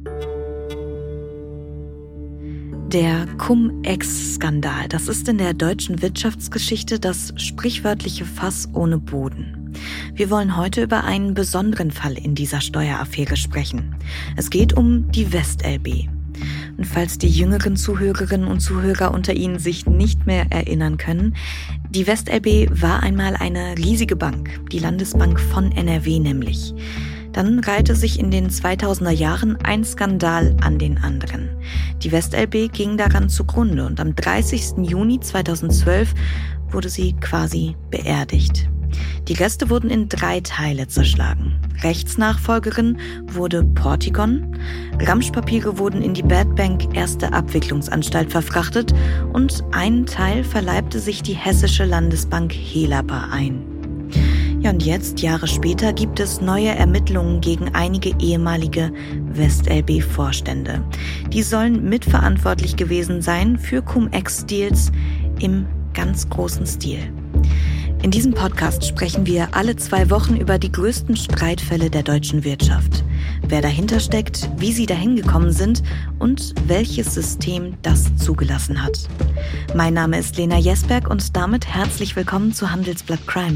Der Cum-Ex-Skandal, das ist in der deutschen Wirtschaftsgeschichte das sprichwörtliche Fass ohne Boden. Wir wollen heute über einen besonderen Fall in dieser Steueraffäre sprechen. Es geht um die WestLB. Und falls die jüngeren Zuhörerinnen und Zuhörer unter Ihnen sich nicht mehr erinnern können, die WestLB war einmal eine riesige Bank, die Landesbank von NRW nämlich. Dann reihte sich in den 2000er Jahren ein Skandal an den anderen. Die WestLB ging daran zugrunde und am 30. Juni 2012 wurde sie quasi beerdigt. Die Reste wurden in 3 Teile zerschlagen. Rechtsnachfolgerin wurde Portigon, Ramschpapiere wurden in die Bad Bank Erste Abwicklungsanstalt verfrachtet und ein Teil verleibte sich die Hessische Landesbank Helaba ein. Ja, und jetzt, Jahre später, gibt es neue Ermittlungen gegen einige ehemalige WestLB-Vorstände. Die sollen mitverantwortlich gewesen sein für Cum-Ex-Deals im ganz großen Stil. In diesem Podcast sprechen wir alle 2 Wochen über die größten Streitfälle der deutschen Wirtschaft. Wer dahinter steckt, wie sie dahin gekommen sind und welches System das zugelassen hat. Mein Name ist Lena Jesberg und damit herzlich willkommen zu Handelsblatt Crime.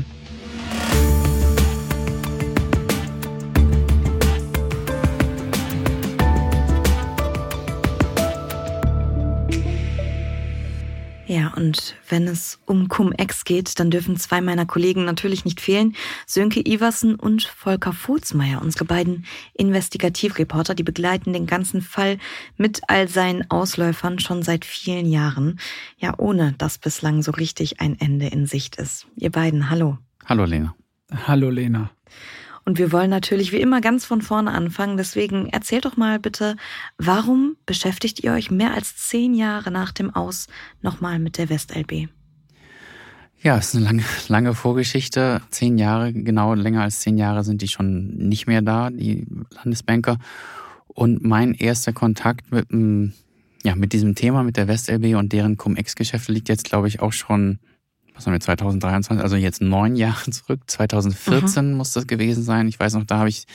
Ja, und wenn es um Cum-Ex geht, dann dürfen 2 meiner Kollegen natürlich nicht fehlen. Sönke Iversen und Volker Fuhlsmeier, unsere beiden Investigativreporter, die begleiten den ganzen Fall mit all seinen Ausläufern schon seit vielen Jahren. Ja, ohne dass bislang so richtig ein Ende in Sicht ist. Ihr beiden, hallo. Hallo Lena. Hallo Lena. Und wir wollen natürlich wie immer ganz von vorne anfangen. Deswegen erzählt doch mal bitte, warum beschäftigt ihr euch mehr als 10 Jahre nach dem Aus nochmal mit der WestLB? Ja, es ist eine lange Vorgeschichte. 10 Jahre, genau länger als 10 Jahre sind die schon nicht mehr da, die Landesbanker. Und mein erster Kontakt mit diesem Thema, mit der WestLB und deren Cum-Ex-Geschäfte liegt jetzt, glaube ich, auch schon 2023, also jetzt 9 Jahre zurück. 2014 muss das gewesen sein. Ich weiß noch, da habe ich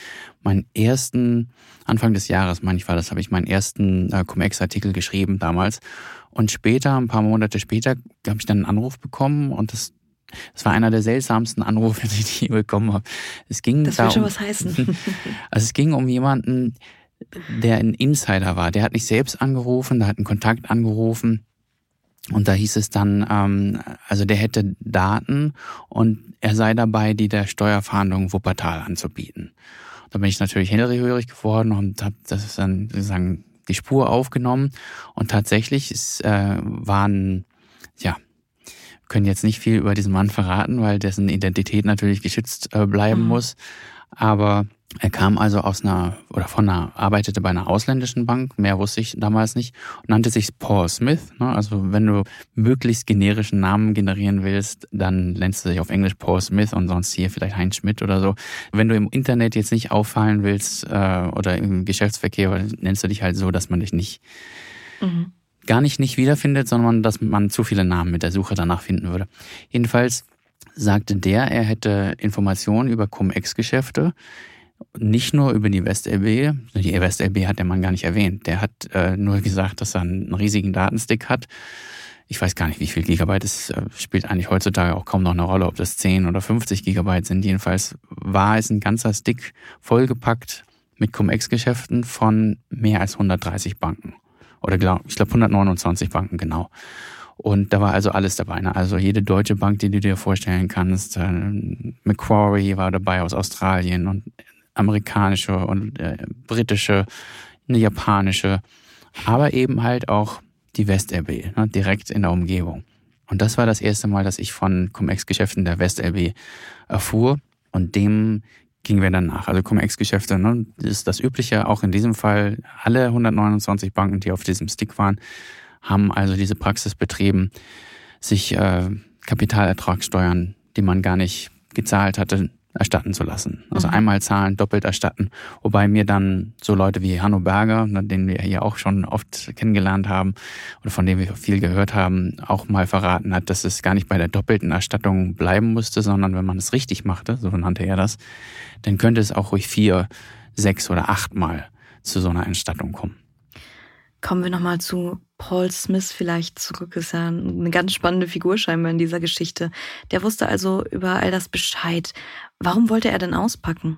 Anfang des Jahres, habe ich meinen ersten Cum-Ex-Artikel geschrieben damals. Und später, ein paar Monate später, habe ich dann einen Anruf bekommen und das war einer der seltsamsten Anrufe, die ich je bekommen habe. Das will schon was heißen. Also es ging um jemanden, der ein Insider war. Der hat nicht selbst angerufen, der hat einen Kontakt angerufen. Und da hieß es dann, also der hätte Daten und er sei dabei, die der Steuerfahndung Wuppertal anzubieten. Da bin ich natürlich hellhörig geworden und habe das dann sozusagen die Spur aufgenommen. Und tatsächlich können jetzt nicht viel über diesen Mann verraten, weil dessen Identität natürlich geschützt bleiben muss. Aber er kam also arbeitete bei einer ausländischen Bank, mehr wusste ich damals nicht, und nannte sich Paul Smith. Also wenn du möglichst generischen Namen generieren willst, dann nennst du dich auf Englisch Paul Smith und sonst hier vielleicht Heinz Schmidt oder so. Wenn du im Internet jetzt nicht auffallen willst oder im Geschäftsverkehr, nennst du dich halt so, dass man dich nicht nicht wiederfindet, sondern dass man zu viele Namen mit der Suche danach finden würde. Jedenfalls sagte er hätte Informationen über Cum-Ex-Geschäfte, nicht nur über die WestLB. Die WestLB hat der Mann gar nicht erwähnt. Der hat nur gesagt, dass er einen riesigen Datenstick hat. Ich weiß gar nicht, wie viel Gigabyte. Es spielt eigentlich heutzutage auch kaum noch eine Rolle, ob das 10 oder 50 Gigabyte sind. Jedenfalls war es ein ganzer Stick vollgepackt mit Cum-Ex-Geschäften von mehr als 130 Banken. Oder ich glaube 129 Banken, genau. Und da war also alles dabei. Ne? Also jede deutsche Bank, die du dir vorstellen kannst. Macquarie war dabei aus Australien und amerikanische und britische, eine japanische, aber eben halt auch die WestLB, ne, direkt in der Umgebung. Und das war das erste Mal, dass ich von Cum-Ex-Geschäften der WestLB erfuhr und dem gingen wir dann nach. Also Cum-Ex-Geschäfte, ne, ist das Übliche, auch in diesem Fall. Alle 129 Banken, die auf diesem Stick waren, haben also diese Praxis betrieben, sich Kapitalertragssteuern, die man gar nicht gezahlt hatte, erstatten zu lassen. Also einmal zahlen, doppelt erstatten. Wobei mir dann so Leute wie Hanno Berger, den wir hier auch schon oft kennengelernt haben oder von dem wir viel gehört haben, auch mal verraten hat, dass es gar nicht bei der doppelten Erstattung bleiben musste, sondern wenn man es richtig machte, so nannte er das, dann könnte es auch ruhig 4, 6 oder 8 Mal zu so einer Entstattung kommen. Kommen wir nochmal zu Paul Smith vielleicht zurück. Ist ja eine ganz spannende Figur scheinbar in dieser Geschichte. Der wusste also über all das Bescheid. Warum wollte er denn auspacken?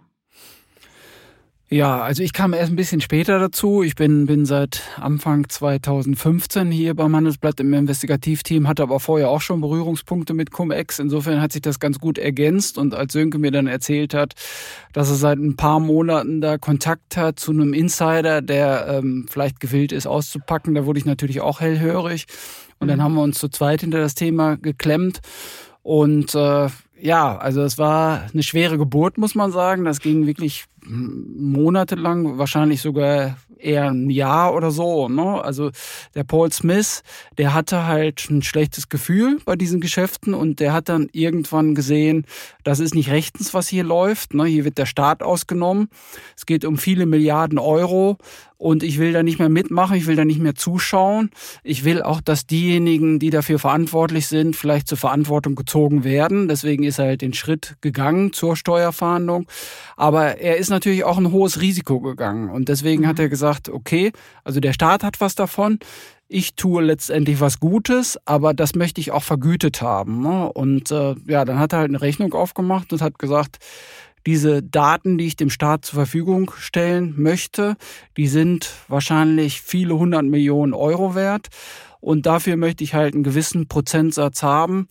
Ja, also ich kam erst ein bisschen später dazu. Ich bin seit Anfang 2015 hier beim Handelsblatt im Investigativteam, hatte aber vorher auch schon Berührungspunkte mit Cum-Ex. Insofern hat sich das ganz gut ergänzt. Und als Sönke mir dann erzählt hat, dass er seit ein paar Monaten da Kontakt hat zu einem Insider, der vielleicht gewillt ist auszupacken, da wurde ich natürlich auch hellhörig. Und dann haben wir uns zu zweit hinter das Thema geklemmt. Und ja, also es war eine schwere Geburt, muss man sagen. Das ging wirklich monatelang, wahrscheinlich sogar eher ein Jahr oder so, ne? Also der Paul Smith, der hatte halt ein schlechtes Gefühl bei diesen Geschäften und der hat dann irgendwann gesehen, das ist nicht rechtens, was hier läuft, ne? Hier wird der Staat ausgenommen. Es geht um viele Milliarden Euro und ich will da nicht mehr mitmachen, ich will da nicht mehr zuschauen. Ich will auch, dass diejenigen, die dafür verantwortlich sind, vielleicht zur Verantwortung gezogen werden. Deswegen ist er halt den Schritt gegangen zur Steuerfahndung. Aber er ist natürlich auch ein hohes Risiko gegangen und deswegen hat er gesagt, okay, also der Staat hat was davon, ich tue letztendlich was Gutes, aber das möchte ich auch vergütet haben, ne? Und ja, dann hat er halt eine Rechnung aufgemacht und hat gesagt, diese Daten, die ich dem Staat zur Verfügung stellen möchte, die sind wahrscheinlich viele 100 Millionen Euro wert und dafür möchte ich halt einen gewissen Prozentsatz haben,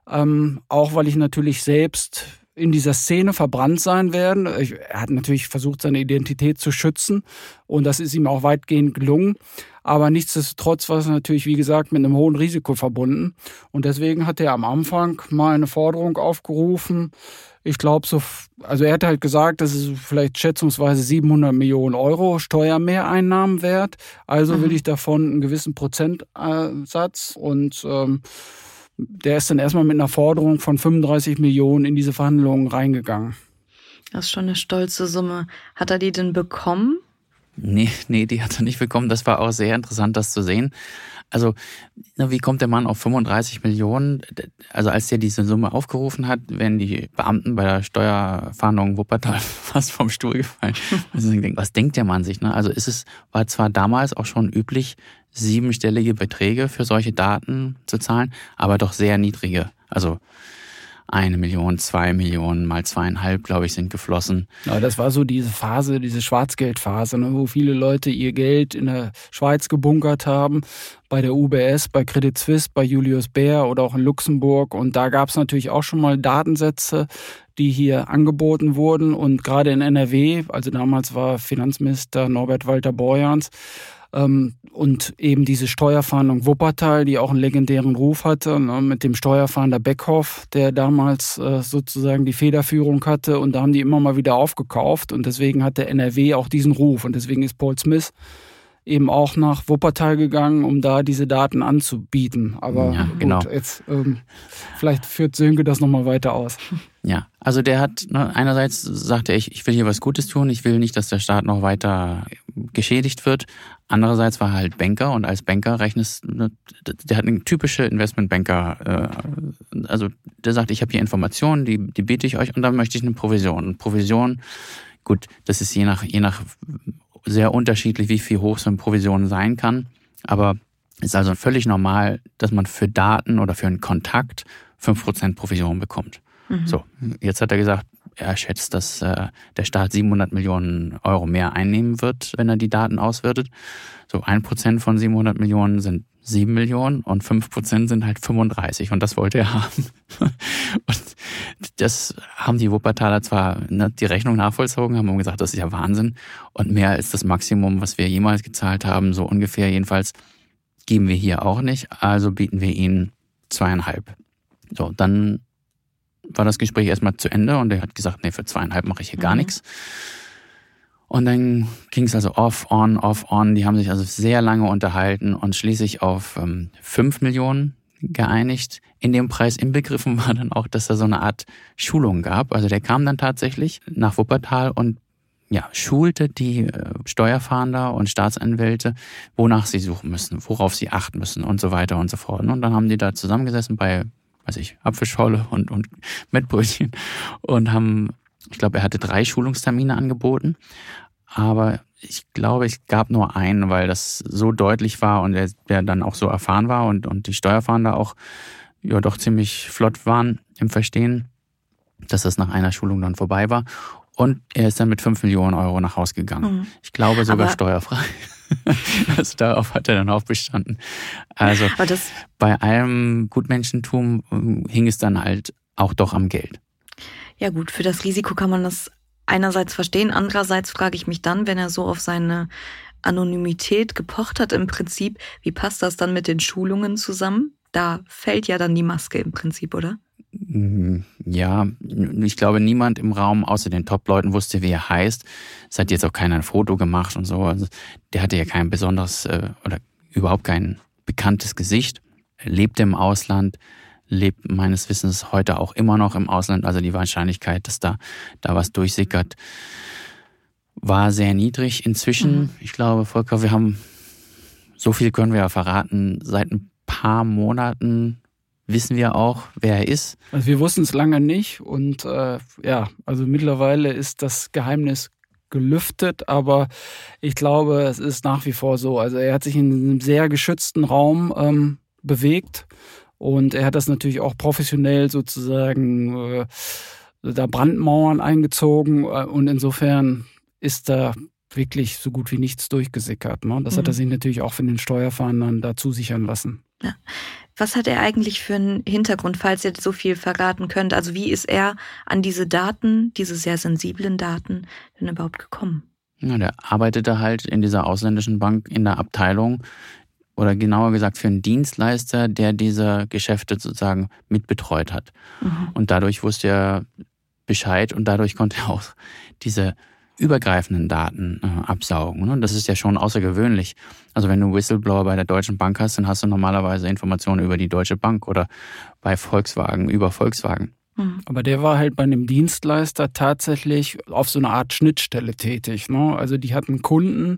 auch weil ich natürlich selbst in dieser Szene verbrannt sein werden. Er hat natürlich versucht, seine Identität zu schützen und das ist ihm auch weitgehend gelungen. Aber nichtsdestotrotz war es natürlich, wie gesagt, mit einem hohen Risiko verbunden. Und deswegen hat er am Anfang mal eine Forderung aufgerufen. Ich glaube, also er hat halt gesagt, das ist vielleicht schätzungsweise 700 Millionen Euro Steuermehreinnahmen wert. Also will ich davon einen gewissen Prozentsatz und der ist dann erstmal mit einer Forderung von 35 Millionen in diese Verhandlungen reingegangen. Das ist schon eine stolze Summe. Hat er die denn bekommen? Nee, die hat er nicht bekommen. Das war auch sehr interessant, das zu sehen. Also, wie kommt der Mann auf 35 Millionen? Also, als der diese Summe aufgerufen hat, wären die Beamten bei der Steuerfahndung Wuppertal fast vom Stuhl gefallen. Also, was denkt der Mann sich, ne? Also, war zwar damals auch schon üblich, 7-stellige Beträge für solche Daten zu zahlen, aber doch sehr niedrige. Also, 1 Million, 2 Millionen mal 2,5, glaube ich, sind geflossen. Ja, das war so diese Phase, diese Schwarzgeldphase, ne, wo viele Leute ihr Geld in der Schweiz gebunkert haben, bei der UBS, bei Credit Suisse, bei Julius Baer oder auch in Luxemburg. Und da gab es natürlich auch schon mal Datensätze, die hier angeboten wurden. Und gerade in NRW, also damals war Finanzminister Norbert Walter Borjans, und eben diese Steuerfahndung Wuppertal, die auch einen legendären Ruf hatte, ne, mit dem Steuerfahnder Beckhoff, der damals sozusagen die Federführung hatte. Und da haben die immer mal wieder aufgekauft. Und deswegen hat der NRW auch diesen Ruf. Und deswegen ist Paul Smith eben auch nach Wuppertal gegangen, um da diese Daten anzubieten. Aber ja, gut, genau. Jetzt vielleicht führt Sönke das nochmal weiter aus. Ja, also der hat, einerseits sagte er, ich will hier was Gutes tun, ich will nicht, dass der Staat noch weiter geschädigt wird. Andererseits war er halt Banker und als Banker der hat eine typische Investmentbanker, also der sagt, ich habe hier Informationen, die biete ich euch und dann möchte ich eine Provision. Provision, gut, das ist je nach sehr unterschiedlich, wie viel hoch so eine Provision sein kann, aber ist also völlig normal, dass man für Daten oder für einen Kontakt 5% Provision bekommt. So, jetzt hat er gesagt, er schätzt, dass der Staat 700 Millionen Euro mehr einnehmen wird, wenn er die Daten auswertet. So 1% von 700 Millionen sind 7 Millionen und 5% sind halt 35 und das wollte er haben. Und das haben die Wuppertaler zwar die Rechnung nachvollzogen, haben gesagt, das ist ja Wahnsinn und mehr als das Maximum, was wir jemals gezahlt haben, so ungefähr jedenfalls, geben wir hier auch nicht, also bieten wir ihnen 2,5. So, dann war das Gespräch erstmal zu Ende und er hat gesagt, nee, für 2,5 mache ich hier gar nichts. Und dann ging es also off, on. Die haben sich also sehr lange unterhalten und schließlich auf 5 Millionen geeinigt. In dem Preis inbegriffen war dann auch, dass da so eine Art Schulung gab. Also der kam dann tatsächlich nach Wuppertal und ja, schulte die Steuerfahnder und Staatsanwälte, wonach sie suchen müssen, worauf sie achten müssen und so weiter und so fort. Und dann haben die da zusammengesessen bei Apfelschorle und Mettbrötchen und haben, ich glaube, er hatte 3 Schulungstermine angeboten, aber Ich glaube, es gab nur einen, weil das so deutlich war und der dann auch so erfahren war und die Steuerfahnder auch ja doch ziemlich flott waren im Verstehen, dass das nach einer Schulung dann vorbei war. Und er ist dann mit 5 Millionen Euro nach Hause gegangen. Mhm. Ich glaube sogar steuerfrei. Also darauf hat er dann auch bestanden. Also bei allem Gutmenschentum hing es dann halt auch doch am Geld. Ja gut, für das Risiko kann man das einerseits verstehen. Andererseits frage ich mich dann, wenn er so auf seine Anonymität gepocht hat im Prinzip, wie passt das dann mit den Schulungen zusammen? Da fällt ja dann die Maske im Prinzip, oder? Ja, ich glaube, niemand im Raum außer den Top-Leuten wusste, wie er heißt. Es hat jetzt auch keiner ein Foto gemacht und so. Also der hatte ja kein besonderes oder überhaupt kein bekanntes Gesicht. Er lebte im Ausland, lebt meines Wissens heute auch immer noch im Ausland. Also die Wahrscheinlichkeit, dass da was durchsickert, war sehr niedrig. Inzwischen, ich glaube, Volker, so viel können wir ja verraten, seit ein paar Monaten wissen wir auch, wer er ist. Also wir wussten es lange nicht und also mittlerweile ist das Geheimnis gelüftet, aber ich glaube, es ist nach wie vor so. Also er hat sich in einem sehr geschützten Raum bewegt und er hat das natürlich auch professionell sozusagen da Brandmauern eingezogen und insofern ist da wirklich so gut wie nichts durchgesickert. Ne? Das hat er sich natürlich auch von den Steuerfahndern da zusichern lassen. Ja. Was hat er eigentlich für einen Hintergrund, falls ihr so viel verraten könnt? Also wie ist er an diese Daten, diese sehr sensiblen Daten, denn überhaupt gekommen? Ja, der arbeitete halt in dieser ausländischen Bank in der Abteilung oder genauer gesagt für einen Dienstleister, der diese Geschäfte sozusagen mitbetreut hat. Und dadurch wusste er Bescheid und dadurch konnte er auch diese übergreifenden Daten absaugen. Und das ist ja schon außergewöhnlich. Also wenn du Whistleblower bei der Deutschen Bank hast, dann hast du normalerweise Informationen über die Deutsche Bank oder bei Volkswagen über Volkswagen. Aber der war halt bei einem Dienstleister tatsächlich auf so eine Art Schnittstelle tätig. Ne? Also die hatten Kunden,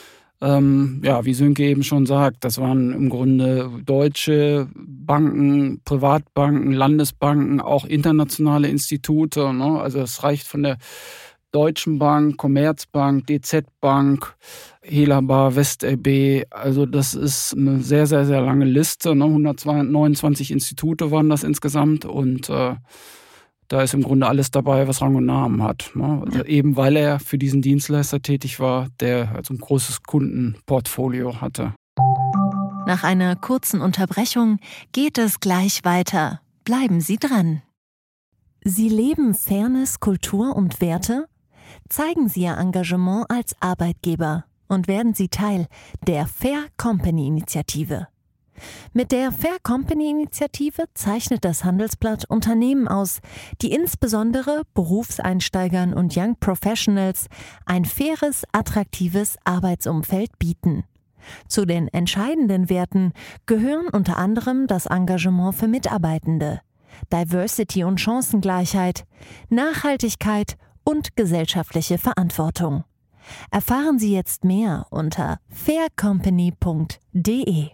wie Sönke eben schon sagt, das waren im Grunde deutsche Banken, Privatbanken, Landesbanken, auch internationale Institute. Ne? Also es reicht von der Deutschen Bank, Commerzbank, DZ Bank, Helaba, WestLB. Also das ist eine sehr, sehr, sehr lange Liste. 129 Institute waren das insgesamt und da ist im Grunde alles dabei, was Rang und Namen hat. Ne? Also eben weil er für diesen Dienstleister tätig war, der also ein großes Kundenportfolio hatte. Nach einer kurzen Unterbrechung geht es gleich weiter. Bleiben Sie dran. Sie leben Fairness, Kultur und Werte? Zeigen Sie Ihr Engagement als Arbeitgeber und werden Sie Teil der Fair Company Initiative. Mit der Fair Company Initiative zeichnet das Handelsblatt Unternehmen aus, die insbesondere Berufseinsteigern und Young Professionals ein faires, attraktives Arbeitsumfeld bieten. Zu den entscheidenden Werten gehören unter anderem das Engagement für Mitarbeitende, Diversity und Chancengleichheit, Nachhaltigkeit und gesellschaftliche Verantwortung. Erfahren Sie jetzt mehr unter faircompany.de.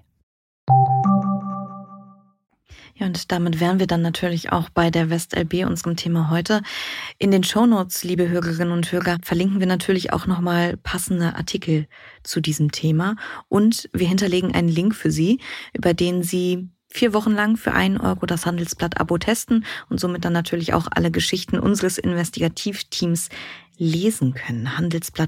Ja, und damit wären wir dann natürlich auch bei der WestLB, unserem Thema heute. In den Shownotes, liebe Hörerinnen und Hörer, verlinken wir natürlich auch nochmal passende Artikel zu diesem Thema. Und wir hinterlegen einen Link für Sie, über den Sie 4 Wochen lang für 1 Euro das Handelsblatt-Abo testen und somit dann natürlich auch alle Geschichten unseres Investigativteams lesen können.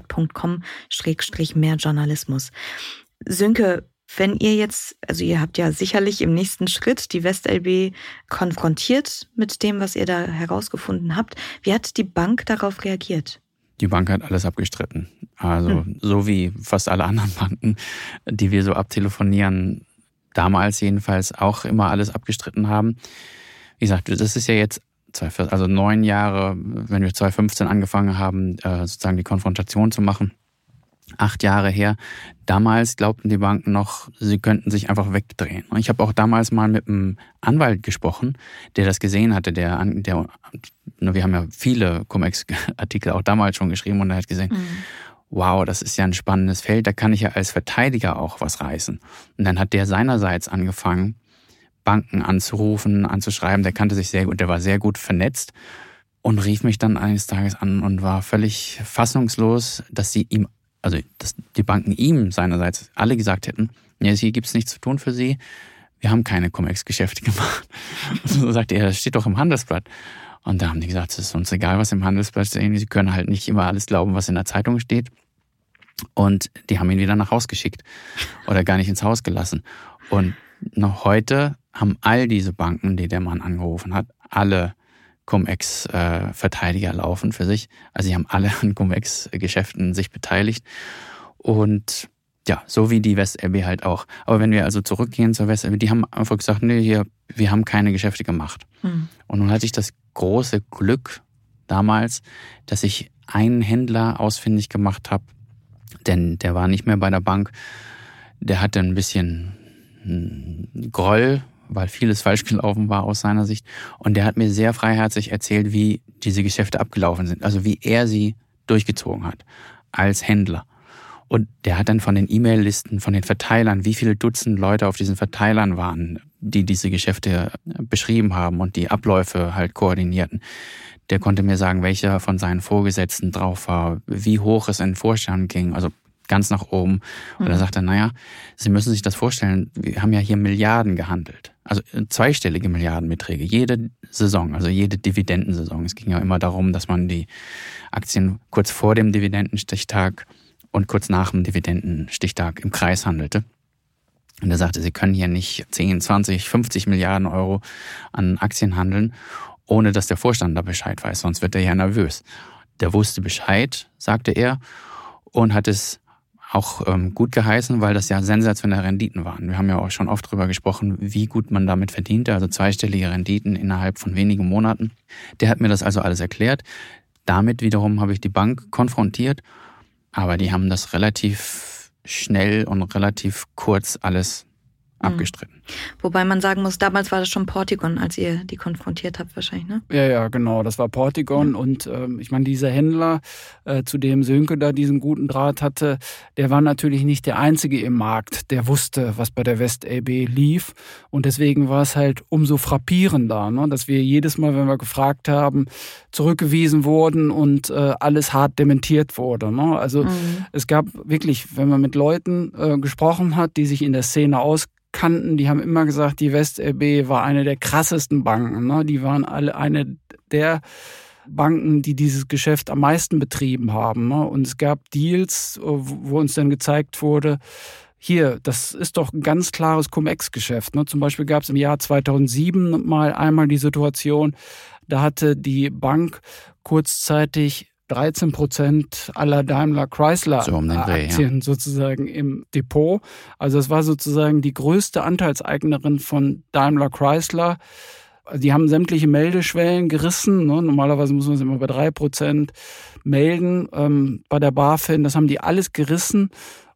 handelsblatt.com/mehrjournalismus. Sönke, wenn ihr jetzt, also ihr habt ja sicherlich im nächsten Schritt die WestLB konfrontiert mit dem, was ihr da herausgefunden habt. Wie hat die Bank darauf reagiert? Die Bank hat alles abgestritten. Also so wie fast alle anderen Banken, die wir so abtelefonieren, damals jedenfalls auch immer alles abgestritten haben. Wie gesagt, das ist ja jetzt 9 Jahre, wenn wir 2015 angefangen haben, sozusagen die Konfrontation zu machen. 8 Jahre her. Damals glaubten die Banken noch, sie könnten sich einfach wegdrehen. Und ich habe auch damals mal mit einem Anwalt gesprochen, der das gesehen hatte. Wir haben ja viele Cum-Ex-Artikel auch damals schon geschrieben und er hat gesehen, wow, das ist ja ein spannendes Feld, da kann ich ja als Verteidiger auch was reißen. Und dann hat der seinerseits angefangen, Banken anzurufen, anzuschreiben. Der kannte sich sehr gut, der war sehr gut vernetzt und rief mich dann eines Tages an und war völlig fassungslos, dass sie ihm also dass die Banken ihm seinerseits alle gesagt hätten, ja, hier gibt es nichts zu tun für Sie, wir haben keine Cum-Ex-Geschäfte gemacht. Und so sagte er, das steht doch im Handelsblatt. Und da haben die gesagt, es ist uns egal, was im Handelsblatt steht, Sie können halt nicht immer alles glauben, was in der Zeitung steht. Und die haben ihn wieder nach Haus geschickt oder gar nicht ins Haus gelassen. Und noch heute haben all diese Banken, die der Mann angerufen hat, alle Cum-Ex-Verteidiger laufen für sich. Also sie haben alle an Cum-Ex-Geschäften sich beteiligt. Und ja, so wie die WestLB halt auch. Aber wenn wir also zurückgehen zur WestLB, die haben einfach gesagt, nee, hier, wir haben keine Geschäfte gemacht. Und nun hatte ich das große Glück damals, dass ich einen Händler ausfindig gemacht habe, denn der war nicht mehr bei der Bank. Der hatte ein bisschen Groll, weil vieles falsch gelaufen war aus seiner Sicht. Und der hat mir sehr freiherzig erzählt, wie diese Geschäfte abgelaufen sind. Also wie er sie durchgezogen hat als Händler. Und der hat dann von den E-Mail-Listen, von den Verteilern, wie viele Dutzend Leute auf diesen Verteilern waren, die diese Geschäfte beschrieben haben und die Abläufe halt koordinierten. Der konnte mir sagen, welcher von seinen Vorgesetzten drauf war, wie hoch es in den Vorstand ging, also ganz nach oben. Und er sagte, naja, Sie müssen sich das vorstellen, wir haben ja hier Milliarden gehandelt. Also zweistellige Milliardenbeträge, jede Saison, also jede Dividendensaison. Es ging ja immer darum, dass man die Aktien kurz vor dem Dividendenstichtag und kurz nach dem Dividendenstichtag im Kreis handelte. Und er sagte, Sie können hier nicht 10, 20, 50 Milliarden Euro an Aktien handeln, ohne dass der Vorstand da Bescheid weiß, sonst wird er ja nervös. Der wusste Bescheid, sagte er, und hat es auch gut geheißen, weil das ja sensationelle Renditen waren. Wir haben ja auch schon oft drüber gesprochen, wie gut man damit verdiente, also zweistellige Renditen innerhalb von wenigen Monaten. Der hat mir das also alles erklärt. Damit wiederum habe ich die Bank konfrontiert, aber die haben das relativ schnell und relativ kurz alles abgestritten. Wobei man sagen muss, damals war das schon Portigon, als ihr die konfrontiert habt wahrscheinlich, ne? Ja, genau, das war Portigon. Ja. Und ich meine, dieser Händler, zu dem Sönke da diesen guten Draht hatte, der war natürlich nicht der Einzige im Markt, der wusste, was bei der WestLB lief. Und deswegen war es halt umso frappierender, ne, dass wir jedes Mal, wenn wir gefragt haben, zurückgewiesen wurden und alles hart dementiert wurde. Ne? Also es gab wirklich, wenn man mit Leuten gesprochen hat, die sich in der Szene auskannten, die haben immer gesagt, die WestLB war eine der krassesten Banken. Ne? Die waren alle eine der Banken, die dieses Geschäft am meisten betrieben haben. Ne? Und es gab Deals, wo uns dann gezeigt wurde, hier, das ist doch ein ganz klares Cum-Ex-Geschäft. Ne? Zum Beispiel gab es im Jahr 2007 einmal die Situation, da hatte die Bank kurzzeitig 13% aller Daimler-Chrysler-Aktien sozusagen im Depot. Also es war sozusagen die größte Anteilseignerin von Daimler-Chrysler. Die haben sämtliche Meldeschwellen gerissen. Ne? Normalerweise muss man es immer bei 3% melden. Bei der BaFin, das haben die alles gerissen.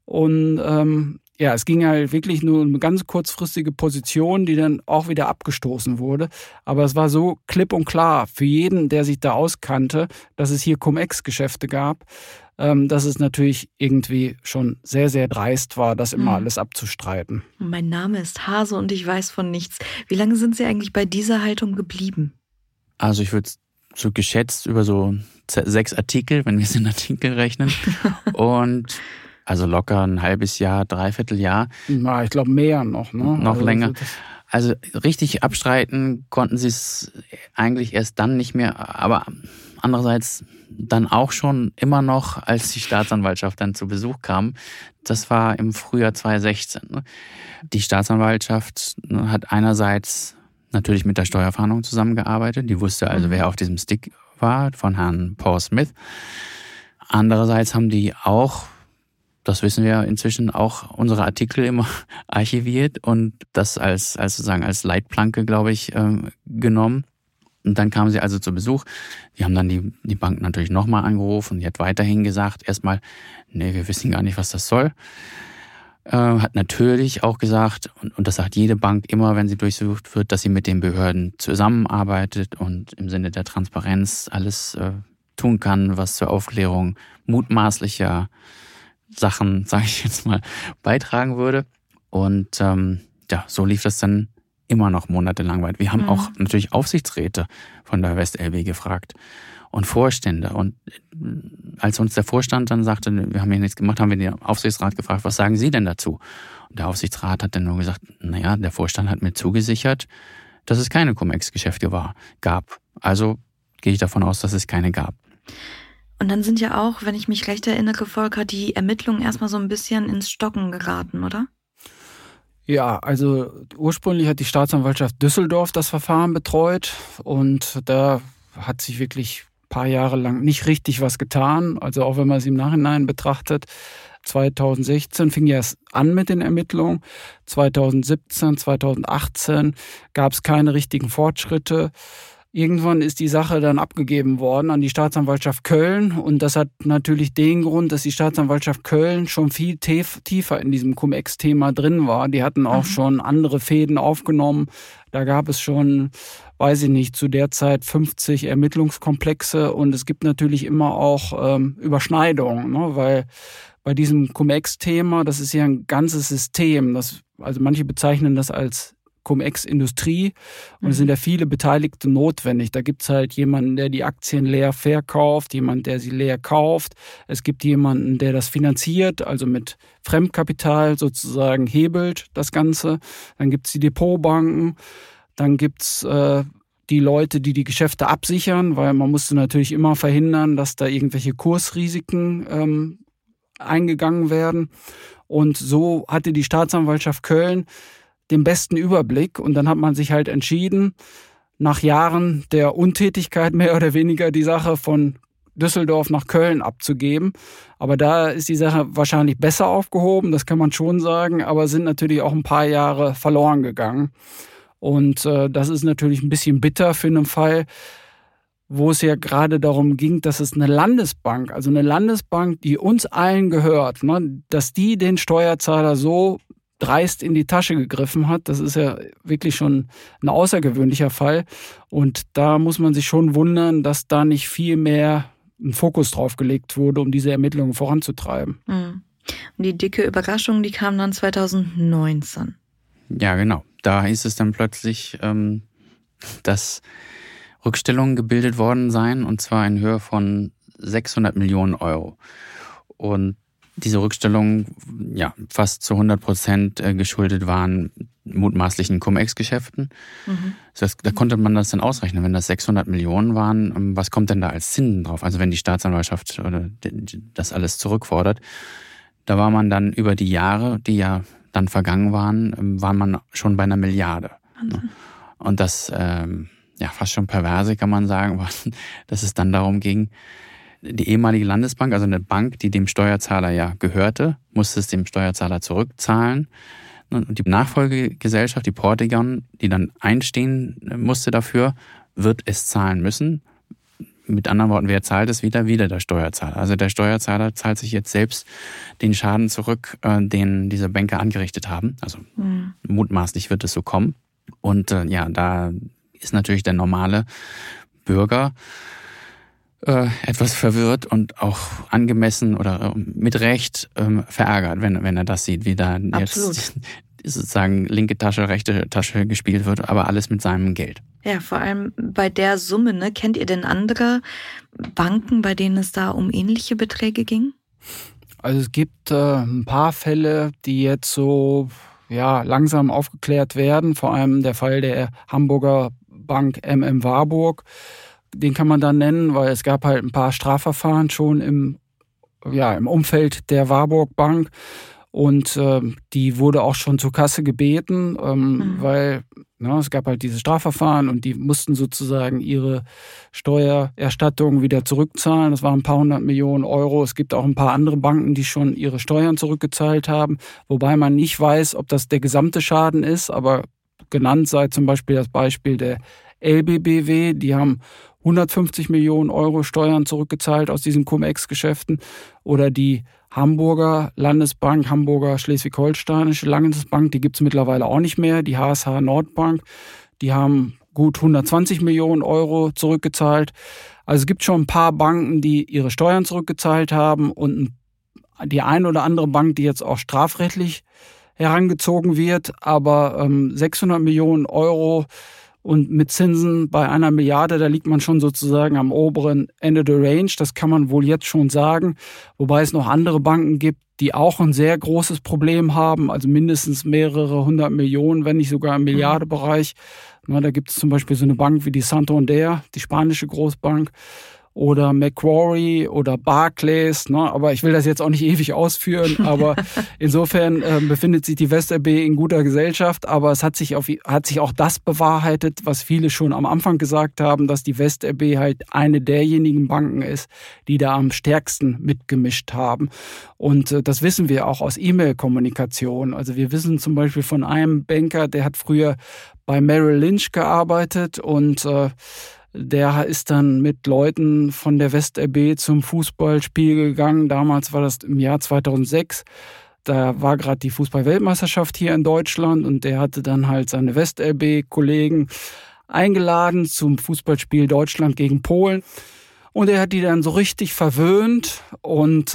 Und ja, es ging halt wirklich nur um eine ganz kurzfristige Position, die dann auch wieder abgestoßen wurde. Aber es war so klipp und klar für jeden, der sich da auskannte, dass es hier Cum-Ex-Geschäfte gab, dass es natürlich irgendwie schon sehr, sehr dreist war, das immer alles abzustreiten. Mein Name ist Hase und ich weiß von nichts. Wie lange sind Sie eigentlich bei dieser Haltung geblieben? Also ich würde so geschätzt über so 6 Artikel, wenn wir es in Artikel rechnen. Und also locker ein halbes Jahr, 3/4 Jahr. Na, ich glaube mehr noch. Ne? Noch länger. Also richtig abstreiten konnten sie es eigentlich erst dann nicht mehr. Aber andererseits dann auch schon immer noch, als die Staatsanwaltschaft dann zu Besuch kam. Das war im Frühjahr 2016. Die Staatsanwaltschaft hat einerseits natürlich mit der Steuerfahndung zusammengearbeitet. Die wusste also, wer auf diesem Stick war, von Herrn Paul Smith. Andererseits haben die auch, das wissen wir inzwischen, auch unsere Artikel immer archiviert und das als sozusagen als Leitplanke, glaube ich, genommen. Und dann kamen sie also zu Besuch. Wir haben dann die Bank natürlich nochmal angerufen. Die hat weiterhin gesagt, erstmal, nee, wir wissen gar nicht, was das soll. Hat natürlich auch gesagt, und das sagt jede Bank immer, wenn sie durchsucht wird, dass sie mit den Behörden zusammenarbeitet und im Sinne der Transparenz alles tun kann, was zur Aufklärung mutmaßlicher Sachen, sage ich jetzt mal, beitragen würde. Und ja, so lief das dann immer noch monatelang weit. Wir haben auch natürlich Aufsichtsräte von der WestLB gefragt. und Vorstände. Und als uns der Vorstand dann sagte, wir haben hier nichts gemacht, haben wir den Aufsichtsrat gefragt, was sagen Sie denn dazu? Und der Aufsichtsrat hat dann nur gesagt, naja, der Vorstand hat mir zugesichert, dass es keine Cum-Ex-Geschäfte gab. Also gehe ich davon aus, dass es keine gab. Und dann sind ja auch, wenn ich mich recht erinnere, Volker, die Ermittlungen erstmal so ein bisschen ins Stocken geraten, oder? Ja, also ursprünglich hat die Staatsanwaltschaft Düsseldorf das Verfahren betreut und da hat sich wirklich ein paar Jahre lang nicht richtig was getan. Also auch wenn man es im Nachhinein betrachtet. 2016 fing ja es an mit den Ermittlungen. 2017, 2018 gab es keine richtigen Fortschritte. Irgendwann ist die Sache dann abgegeben worden an die Staatsanwaltschaft Köln und das hat natürlich den Grund, dass die Staatsanwaltschaft Köln schon viel tiefer in diesem Cum-Ex-Thema drin war. Die hatten auch schon andere Fäden aufgenommen. Da gab es schon, weiß ich nicht, zu der Zeit 50 Ermittlungskomplexe und es gibt natürlich immer auch Überschneidungen, ne? Weil bei diesem Cum-Ex-Thema, das ist ja ein ganzes System. Also manche bezeichnen das als Cum-Ex-Industrie und es sind ja viele Beteiligte notwendig. Da gibt es halt jemanden, der die Aktien leer verkauft, jemand, der sie leer kauft. Es gibt jemanden, der das finanziert, also mit Fremdkapital sozusagen hebelt das Ganze. Dann gibt es die Depotbanken, dann gibt es die Leute, die Geschäfte absichern, weil man musste natürlich immer verhindern, dass da irgendwelche Kursrisiken eingegangen werden. Und so hatte die Staatsanwaltschaft Köln den besten Überblick und dann hat man sich halt entschieden, nach Jahren der Untätigkeit mehr oder weniger die Sache von Düsseldorf nach Köln abzugeben. Aber da ist die Sache wahrscheinlich besser aufgehoben, das kann man schon sagen, aber sind natürlich auch ein paar Jahre verloren gegangen. Und das ist natürlich ein bisschen bitter für einen Fall, wo es ja gerade darum ging, dass es eine Landesbank, also eine Landesbank, die uns allen gehört, ne, dass die den Steuerzahler so dreist in die Tasche gegriffen hat. Das ist ja wirklich schon ein außergewöhnlicher Fall. Und da muss man sich schon wundern, dass da nicht viel mehr ein Fokus drauf gelegt wurde, um diese Ermittlungen voranzutreiben. Und die dicke Überraschung, die kam dann 2019. Ja, genau. Da hieß es dann plötzlich, dass Rückstellungen gebildet worden seien, und zwar in Höhe von 600 Millionen Euro. Und diese Rückstellungen fast zu 100% geschuldet waren mutmaßlichen Cum-Ex-Geschäften. Da konnte man das dann ausrechnen. Wenn das 600 Millionen waren, was kommt denn da als Zinsen drauf? Also wenn die Staatsanwaltschaft oder das alles zurückfordert, da war man dann über die Jahre, die ja dann vergangen waren, war man schon bei 1 Milliarde. Wahnsinn. Und das, fast schon perverse kann man sagen, war, dass es dann darum ging, die ehemalige Landesbank, also eine Bank, die dem Steuerzahler ja gehörte, musste es dem Steuerzahler zurückzahlen. Und die Nachfolgegesellschaft, die Portegon, die dann einstehen musste dafür, wird es zahlen müssen. Mit anderen Worten, wer zahlt es wieder? Wieder der Steuerzahler. Also der Steuerzahler zahlt sich jetzt selbst den Schaden zurück, den diese Banker angerichtet haben. Also mutmaßlich wird es so kommen. Und da ist natürlich der normale Bürger etwas verwirrt und auch angemessen oder mit Recht verärgert, wenn er das sieht, wie da jetzt sozusagen linke Tasche, rechte Tasche gespielt wird, aber alles mit seinem Geld. Ja, vor allem bei der Summe, ne? Kennt ihr denn andere Banken, bei denen es da um ähnliche Beträge ging? Also es gibt ein paar Fälle, die jetzt so langsam aufgeklärt werden, vor allem der Fall der Hamburger Bank Warburg. Den kann man dann nennen, weil es gab halt ein paar Strafverfahren schon im Umfeld der Warburg Bank und die wurde auch schon zur Kasse gebeten, weil es gab halt diese Strafverfahren und die mussten sozusagen ihre Steuererstattung wieder zurückzahlen. Das waren ein paar 100 Millionen Euro. Es gibt auch ein paar andere Banken, die schon ihre Steuern zurückgezahlt haben, wobei man nicht weiß, ob das der gesamte Schaden ist, aber genannt sei zum Beispiel das Beispiel der LBBW, die haben 150 Millionen Euro Steuern zurückgezahlt aus diesen Cum-Ex-Geschäften. Oder die Hamburger Landesbank, Hamburger Schleswig-Holsteinische Landesbank, die gibt es mittlerweile auch nicht mehr. Die HSH Nordbank, die haben gut 120 Millionen Euro zurückgezahlt. Also es gibt schon ein paar Banken, die ihre Steuern zurückgezahlt haben und die ein oder andere Bank, die jetzt auch strafrechtlich herangezogen wird. Aber 600 Millionen Euro Und mit Zinsen bei 1 Milliarde, da liegt man schon sozusagen am oberen Ende der Range. Das kann man wohl jetzt schon sagen. Wobei es noch andere Banken gibt, die auch ein sehr großes Problem haben. Also mindestens mehrere 100 Millionen, wenn nicht sogar im Milliardenbereich. Da gibt es zum Beispiel so eine Bank wie die Santander, die spanische Großbank. Oder Macquarie oder Barclays, aber ich will das jetzt auch nicht ewig ausführen, aber insofern befindet sich die WestLB in guter Gesellschaft, aber es hat sich auch das bewahrheitet, was viele schon am Anfang gesagt haben, dass die WestLB halt eine derjenigen Banken ist, die da am stärksten mitgemischt haben. Und das wissen wir auch aus E-Mail-Kommunikation. Also wir wissen zum Beispiel von einem Banker, der hat früher bei Merrill Lynch gearbeitet und der ist dann mit Leuten von der WestLB zum Fußballspiel gegangen. Damals war das im Jahr 2006. Da war gerade die Fußball-Weltmeisterschaft hier in Deutschland und der hatte dann halt seine WestLB-Kollegen eingeladen zum Fußballspiel Deutschland gegen Polen. Und er hat die dann so richtig verwöhnt und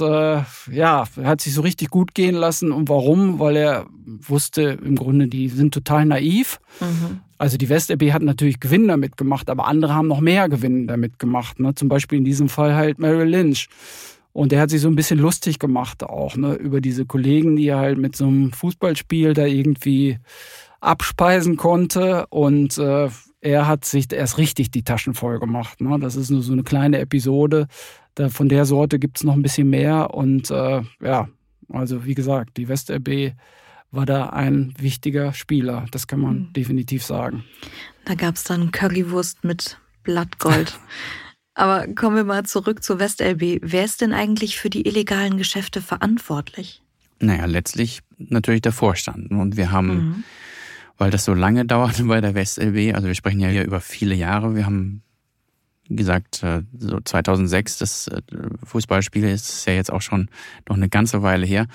hat sich so richtig gut gehen lassen. Und warum? Weil er wusste im Grunde, die sind total naiv. Mhm. Also die WestLB hat natürlich Gewinn damit gemacht, aber andere haben noch mehr Gewinn damit gemacht. Ne? Zum Beispiel in diesem Fall halt Merrill Lynch. Und er hat sich so ein bisschen lustig gemacht auch, ne? Über diese Kollegen, die er halt mit so einem Fußballspiel da irgendwie abspeisen konnte. Und er hat sich erst richtig die Taschen voll gemacht. Ne? Das ist nur so eine kleine Episode. Von der Sorte gibt es noch ein bisschen mehr. Und also wie gesagt, die WestLB war da ein wichtiger Spieler. Das kann man definitiv sagen. Da gab es dann Currywurst mit Blattgold. Aber kommen wir mal zurück zur WestLB. Wer ist denn eigentlich für die illegalen Geschäfte verantwortlich? Naja, letztlich natürlich der Vorstand. Und wir haben, weil das so lange dauerte bei der WestLB, also wir sprechen ja hier über viele Jahre, wir haben gesagt, so 2006, das Fußballspiel ist ja jetzt auch schon noch eine ganze Weile her.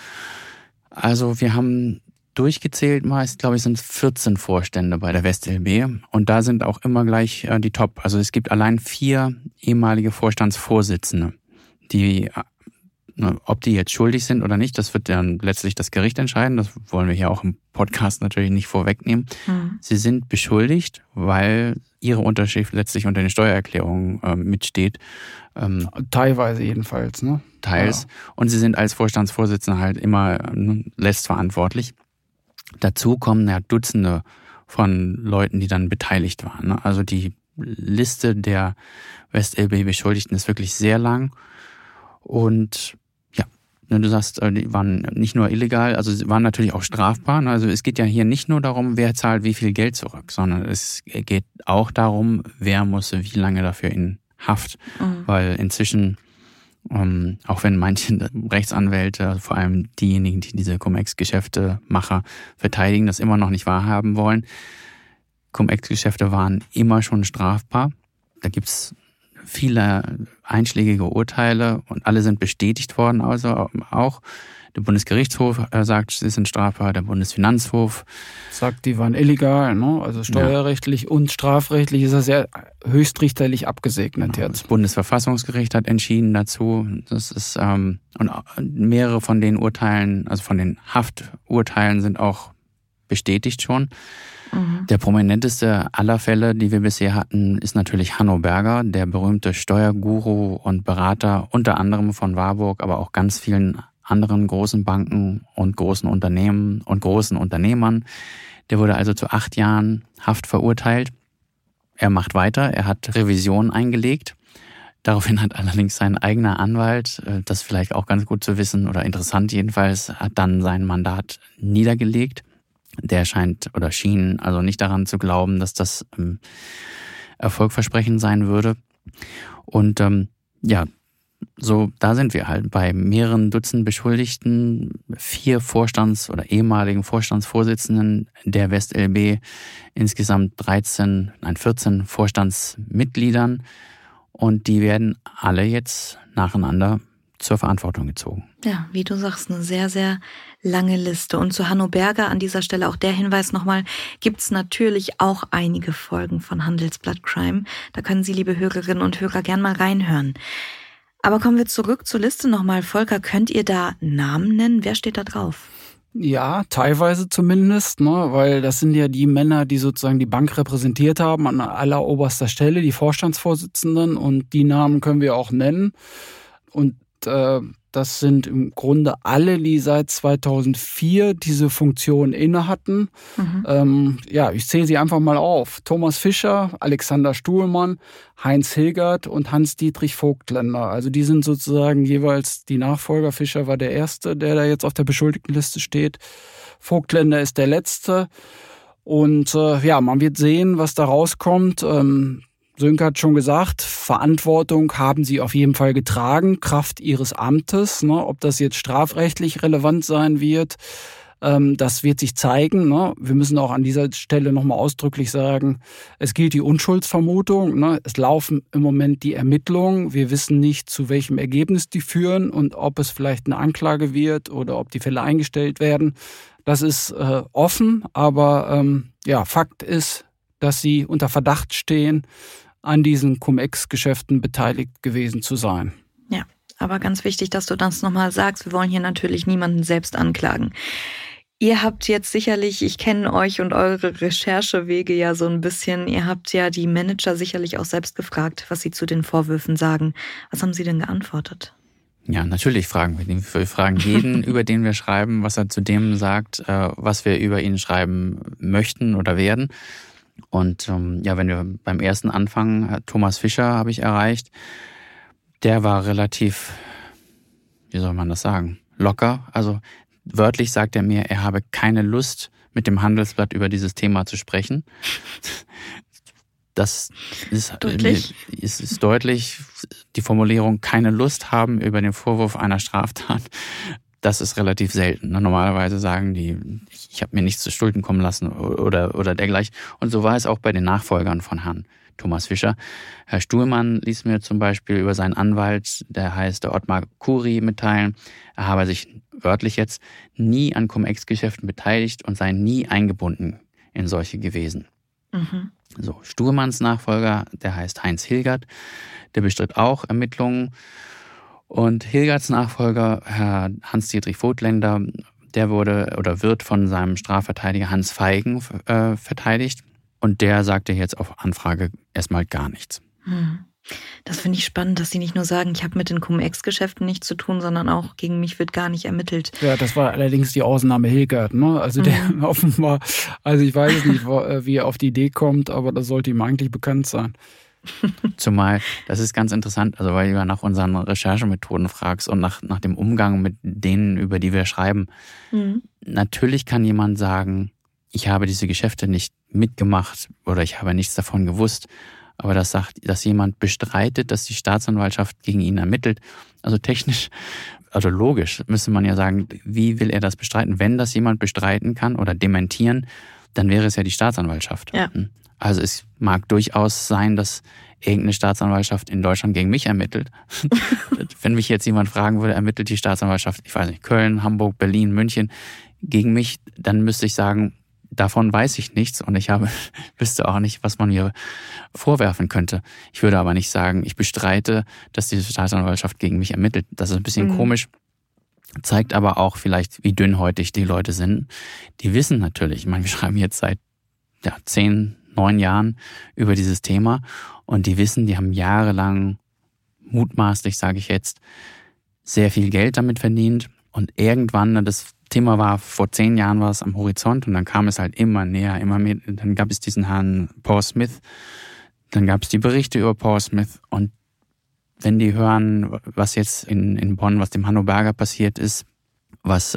Also wir haben durchgezählt, meist, glaube ich, sind 14 Vorstände bei der WestLB und da sind auch immer gleich die Top. Also es gibt allein 4 ehemalige Vorstandsvorsitzende, die, ob die jetzt schuldig sind oder nicht, das wird dann letztlich das Gericht entscheiden. Das wollen wir hier auch im Podcast natürlich nicht vorwegnehmen. Sie sind beschuldigt, weil ihre Unterschrift letztlich unter den Steuererklärungen mitsteht. Teilweise jedenfalls, ne? Teils. Ja. Und sie sind als Vorstandsvorsitzender halt immer letztverantwortlich. Dazu kommen ja Dutzende von Leuten, die dann beteiligt waren. Ne? Also die Liste der WestLB-Beschuldigten ist wirklich sehr lang. Und ja, du sagst, die waren nicht nur illegal, also sie waren natürlich auch strafbar. Also es geht ja hier nicht nur darum, wer zahlt wie viel Geld zurück, sondern es geht auch darum, wer muss wie lange dafür in Haft. Weil inzwischen, auch wenn manche Rechtsanwälte, vor allem diejenigen, die diese Cum-Ex-Geschäfte-Macher verteidigen, das immer noch nicht wahrhaben wollen, Cum-Ex-Geschäfte waren immer schon strafbar. Da gibt's viele einschlägige Urteile und alle sind bestätigt worden, also auch. Der Bundesgerichtshof sagt, sie sind strafbar, der Bundesfinanzhof sagt, die waren illegal, ne? Also steuerrechtlich und strafrechtlich ist das ja höchstrichterlich abgesegnet jetzt. Das Bundesverfassungsgericht hat entschieden dazu. Das ist und mehrere von den Urteilen, also von den Hafturteilen sind auch bestätigt schon. Der prominenteste aller Fälle, die wir bisher hatten, ist natürlich Hanno Berger, der berühmte Steuerguru und Berater, unter anderem von Warburg, aber auch ganz vielen anderen großen Banken und großen Unternehmen und großen Unternehmern. Der wurde also zu 8 Jahren Haft verurteilt. Er macht weiter, er hat Revision eingelegt. Daraufhin hat allerdings sein eigener Anwalt, das vielleicht auch ganz gut zu wissen oder interessant jedenfalls, hat dann sein Mandat niedergelegt. Der schien also nicht daran zu glauben, dass das erfolgversprechend sein würde. Und so, da sind wir halt bei mehreren Dutzend Beschuldigten, 4 ehemaligen Vorstandsvorsitzenden der WestLB, insgesamt 14 Vorstandsmitgliedern und die werden alle jetzt nacheinander zur Verantwortung gezogen. Ja, wie du sagst, eine sehr, sehr lange Liste. Und zu Hanno Berger an dieser Stelle auch der Hinweis nochmal, gibt's natürlich auch einige Folgen von Handelsblatt Crime. Da können Sie, liebe Hörerinnen und Hörer, gern mal reinhören. Aber kommen wir zurück zur Liste nochmal. Volker, könnt ihr da Namen nennen? Wer steht da drauf? Ja, teilweise zumindest, ne, weil das sind ja die Männer, die sozusagen die Bank repräsentiert haben an alleroberster Stelle, die Vorstandsvorsitzenden, und die Namen können wir auch nennen. Und das sind im Grunde alle, die seit 2004 diese Funktion inne hatten. Ich zähle sie einfach mal auf. Thomas Fischer, Alexander Stuhlmann, Heinz Hilgert und Hans-Dietrich Vogtländer. Also die sind sozusagen jeweils die Nachfolger. Fischer war der Erste, der da jetzt auf der Beschuldigtenliste steht. Vogtländer ist der Letzte. Und man wird sehen, was da rauskommt. Sönke hat schon gesagt, Verantwortung haben sie auf jeden Fall getragen, Kraft ihres Amtes. Ne? Ob das jetzt strafrechtlich relevant sein wird, das wird sich zeigen. Ne? Wir müssen auch an dieser Stelle nochmal ausdrücklich sagen, es gilt die Unschuldsvermutung. Ne? Es laufen im Moment die Ermittlungen. Wir wissen nicht, zu welchem Ergebnis die führen und ob es vielleicht eine Anklage wird oder ob die Fälle eingestellt werden. Das ist offen, aber Fakt ist, dass sie unter Verdacht stehen, an diesen Cum-Ex-Geschäften beteiligt gewesen zu sein. Ja, aber ganz wichtig, dass du das nochmal sagst. Wir wollen hier natürlich niemanden selbst anklagen. Ihr habt jetzt sicherlich, ich kenne euch und eure Recherchewege ja so ein bisschen, ihr habt ja die Manager sicherlich auch selbst gefragt, was sie zu den Vorwürfen sagen. Was haben sie denn geantwortet? Ja, natürlich fragen wir ihn. Wir fragen jeden, über den wir schreiben, was er zu dem sagt, was wir über ihn schreiben möchten oder werden. Und wenn wir beim ersten anfangen, Thomas Fischer habe ich erreicht. Der war relativ, wie soll man das sagen, locker. Also wörtlich sagt er mir, er habe keine Lust, mit dem Handelsblatt über dieses Thema zu sprechen. Das ist deutlich. Ist deutlich. Die Formulierung keine Lust haben über den Vorwurf einer Straftat. Das ist relativ selten. Normalerweise sagen die, ich habe mir nichts zu Schulden kommen lassen oder dergleichen. Und so war es auch bei den Nachfolgern von Herrn Thomas Fischer. Herr Stuhlmann ließ mir zum Beispiel über seinen Anwalt, der heißt Ottmar Kuri, mitteilen, er habe sich wörtlich jetzt nie an Cum-Ex-Geschäften beteiligt und sei nie eingebunden in solche gewesen. So, Stuhlmanns Nachfolger, der heißt Heinz Hilgert, der bestritt auch Ermittlungen. Und Hilgerts Nachfolger, Herr Hans-Dietrich Vogtländer, der wird von seinem Strafverteidiger Hans Feigen verteidigt. Und der sagte jetzt auf Anfrage erstmal gar nichts. Das finde ich spannend, dass Sie nicht nur sagen, ich habe mit den Cum-Ex-Geschäften nichts zu tun, sondern auch gegen mich wird gar nicht ermittelt. Ja, das war allerdings die Ausnahme Hilgert, ne? Also der offenbar, also ich weiß nicht, wie er auf die Idee kommt, aber das sollte ihm eigentlich bekannt sein. Zumal, das ist ganz interessant, also weil du ja nach unseren Recherchemethoden fragst und nach dem Umgang mit denen, über die wir schreiben. Natürlich kann jemand sagen, ich habe diese Geschäfte nicht mitgemacht oder ich habe nichts davon gewusst, aber das sagt, dass jemand bestreitet, dass die Staatsanwaltschaft gegen ihn ermittelt. Also technisch, also logisch müsste man ja sagen, wie will er das bestreiten? Wenn das jemand bestreiten kann oder dementieren, dann wäre es ja die Staatsanwaltschaft. Ja. Also es mag durchaus sein, dass irgendeine Staatsanwaltschaft in Deutschland gegen mich ermittelt. Wenn mich jetzt jemand fragen würde, ermittelt die Staatsanwaltschaft, ich weiß nicht, Köln, Hamburg, Berlin, München gegen mich, dann müsste ich sagen, davon weiß ich nichts und wüsste auch nicht, was man mir vorwerfen könnte. Ich würde aber nicht sagen, ich bestreite, dass die Staatsanwaltschaft gegen mich ermittelt. Das ist ein bisschen komisch. Zeigt aber auch vielleicht, wie dünnhäutig die Leute sind. Die wissen natürlich, ich meine, wir schreiben jetzt seit 10, 9 Jahren über dieses Thema und die wissen, die haben jahrelang mutmaßlich, sage ich jetzt, sehr viel Geld damit verdient und irgendwann, das Thema war, vor 10 Jahren war es am Horizont und dann kam es halt immer näher, immer mehr. Dann gab es diesen Herrn Paul Smith, dann gab es die Berichte über Paul Smith und wenn die hören, was jetzt in Bonn, was dem Hanno Berger passiert ist, was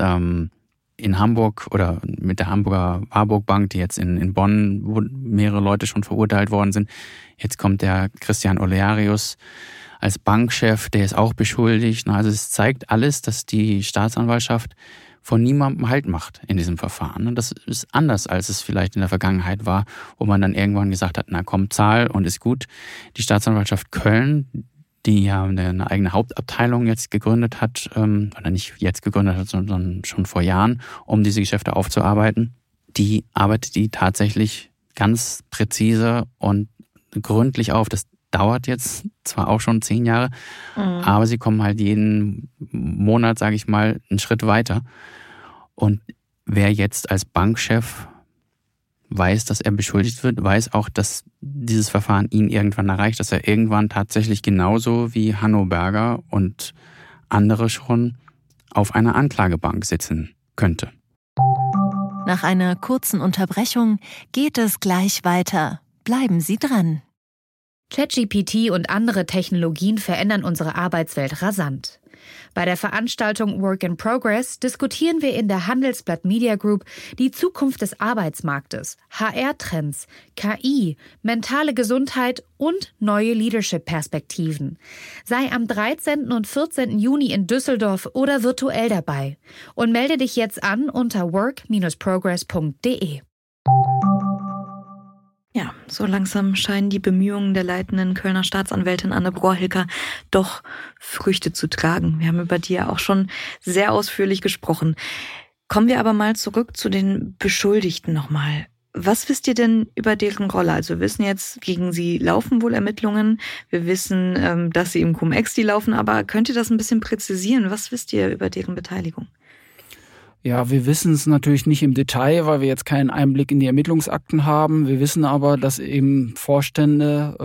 in Hamburg oder mit der Hamburger Warburg Bank, die jetzt in Bonn, wo mehrere Leute schon verurteilt worden sind. Jetzt kommt der Christian Olearius als Bankchef, der ist auch beschuldigt. Also es zeigt alles, dass die Staatsanwaltschaft von niemandem Halt macht in diesem Verfahren. Und das ist anders, als es vielleicht in der Vergangenheit war, wo man dann irgendwann gesagt hat, na komm, zahl und ist gut. Die Staatsanwaltschaft Köln, die ja eine eigene Hauptabteilung jetzt gegründet hat, oder nicht jetzt gegründet hat, sondern schon vor Jahren, um diese Geschäfte aufzuarbeiten, die arbeitet die tatsächlich ganz präzise und gründlich auf. Das dauert jetzt zwar auch schon 10 Jahre, aber sie kommen halt jeden Monat, sage ich mal, einen Schritt weiter. Und wer jetzt als Bankchef weiß, dass er beschuldigt wird, weiß auch, dass dieses Verfahren ihn irgendwann erreicht, dass er irgendwann tatsächlich genauso wie Hanno Berger und andere schon auf einer Anklagebank sitzen könnte. Nach einer kurzen Unterbrechung geht es gleich weiter. Bleiben Sie dran. ChatGPT und andere Technologien verändern unsere Arbeitswelt rasant. Bei der Veranstaltung Work in Progress diskutieren wir in der Handelsblatt Media Group die Zukunft des Arbeitsmarktes, HR-Trends, KI, mentale Gesundheit und neue Leadership-Perspektiven. Sei am 13. und 14. Juni in Düsseldorf oder virtuell dabei und melde dich jetzt an unter work-progress.de. Ja, so langsam scheinen die Bemühungen der leitenden Kölner Staatsanwältin Anne Brohr-Hilker doch Früchte zu tragen. Wir haben über die ja auch schon sehr ausführlich gesprochen. Kommen wir aber mal zurück zu den Beschuldigten nochmal. Was wisst ihr denn über deren Rolle? Also wir wissen jetzt, gegen sie laufen wohl Ermittlungen. Wir wissen, dass sie im Cum-Ex laufen. Aber könnt ihr das ein bisschen präzisieren? Was wisst ihr über deren Beteiligung? Ja, wir wissen es natürlich nicht im Detail, weil wir jetzt keinen Einblick in die Ermittlungsakten haben. Wir wissen aber, dass eben Vorstände,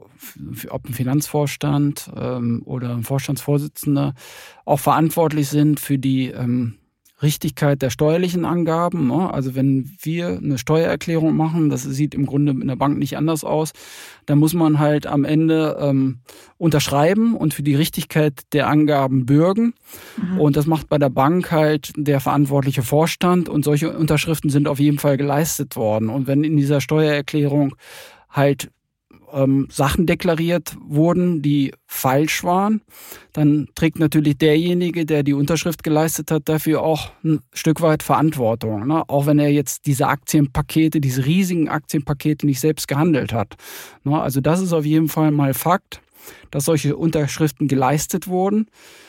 ob ein Finanzvorstand oder ein Vorstandsvorsitzender, auch verantwortlich sind für die Richtigkeit der steuerlichen Angaben. Also wenn wir eine Steuererklärung machen, das sieht im Grunde in der Bank nicht anders aus, dann muss man halt am Ende unterschreiben und für die Richtigkeit der Angaben bürgen. Mhm. Und das macht bei der Bank halt der verantwortliche Vorstand und solche Unterschriften sind auf jeden Fall geleistet worden. Und wenn in dieser Steuererklärung halt Sachen deklariert wurden, die falsch waren, dann trägt natürlich derjenige, der die Unterschrift geleistet hat, dafür auch ein Stück weit Verantwortung. Ne? Auch wenn er jetzt diese Aktienpakete, diese riesigen Aktienpakete nicht selbst gehandelt hat. Ne? Also das ist auf jeden Fall mal Fakt, dass solche Unterschriften geleistet wurden.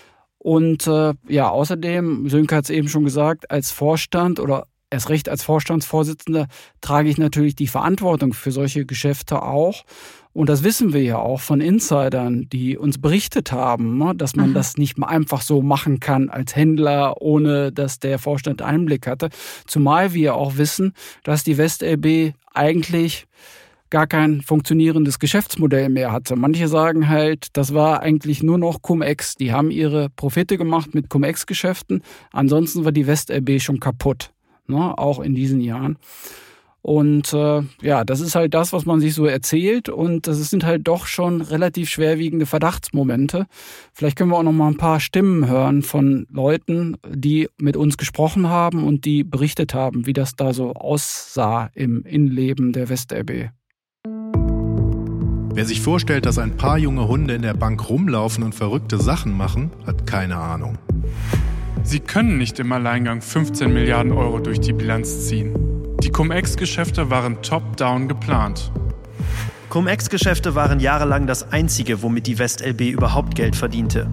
Und außerdem, Sönke hat es eben schon gesagt, als Vorstand oder erst recht als Vorstandsvorsitzender trage ich natürlich die Verantwortung für solche Geschäfte auch. Und das wissen wir ja auch von Insidern, die uns berichtet haben, dass man das nicht mal einfach so machen kann als Händler, ohne dass der Vorstand Einblick hatte. Zumal wir auch wissen, dass die WestLB eigentlich gar kein funktionierendes Geschäftsmodell mehr hatte. Manche sagen halt, das war eigentlich nur noch Cum-Ex. Die haben ihre Profite gemacht mit Cum-Ex-Geschäften. Ansonsten war die WestLB schon kaputt. Ne, auch in diesen Jahren. Und das ist halt das, was man sich so erzählt. Und das sind halt doch schon relativ schwerwiegende Verdachtsmomente. Vielleicht können wir auch noch mal ein paar Stimmen hören von Leuten, die mit uns gesprochen haben und die berichtet haben, wie das da so aussah im Innenleben der WestLB. Wer sich vorstellt, dass ein paar junge Hunde in der Bank rumlaufen und verrückte Sachen machen, hat keine Ahnung. Sie können nicht im Alleingang 15 Milliarden Euro durch die Bilanz ziehen. Die Cum-Ex-Geschäfte waren top-down geplant. Cum-Ex-Geschäfte waren jahrelang das Einzige, womit die WestLB überhaupt Geld verdiente.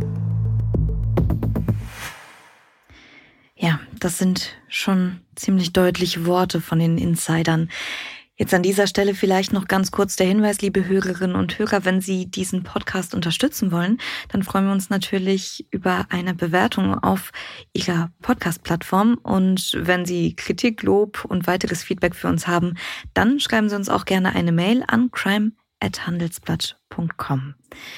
Ja, das sind schon ziemlich deutliche Worte von den Insidern. Jetzt an dieser Stelle vielleicht noch ganz kurz der Hinweis, liebe Hörerinnen und Hörer, wenn Sie diesen Podcast unterstützen wollen, dann freuen wir uns natürlich über eine Bewertung auf Ihrer Podcast-Plattform. Und wenn Sie Kritik, Lob und weiteres Feedback für uns haben, dann schreiben Sie uns auch gerne eine Mail an crime@handelsblatt.com.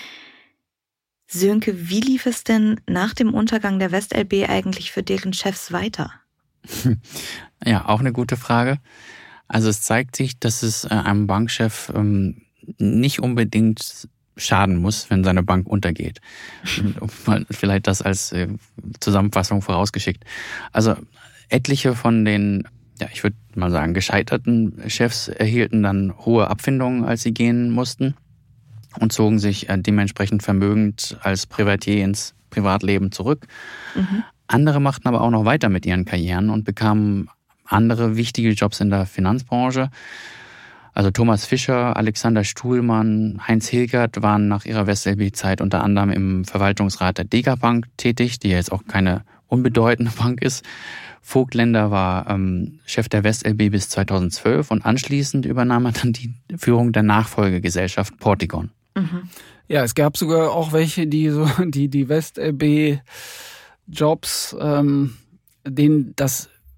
Sönke, wie lief es denn nach dem Untergang der WestLB eigentlich für deren Chefs weiter? Ja, auch eine gute Frage. Also es zeigt sich, dass es einem Bankchef nicht unbedingt schaden muss, wenn seine Bank untergeht. Vielleicht das als Zusammenfassung vorausgeschickt. Also etliche von den, ich würde mal sagen, gescheiterten Chefs erhielten dann hohe Abfindungen, als sie gehen mussten und zogen sich dementsprechend vermögend als Privatier ins Privatleben zurück. Mhm. Andere machten aber auch noch weiter mit ihren Karrieren und bekamen andere wichtige Jobs in der Finanzbranche. Also Thomas Fischer, Alexander Stuhlmann, Heinz Hilgert waren nach ihrer WestLB-Zeit unter anderem im Verwaltungsrat der Deka Bank tätig, die ja jetzt auch keine unbedeutende Bank ist. Vogtländer war Chef der WestLB bis 2012 und anschließend übernahm er dann die Führung der Nachfolgegesellschaft Portigon. Mhm. Ja, es gab sogar auch welche, die WestLB-Jobs, denen das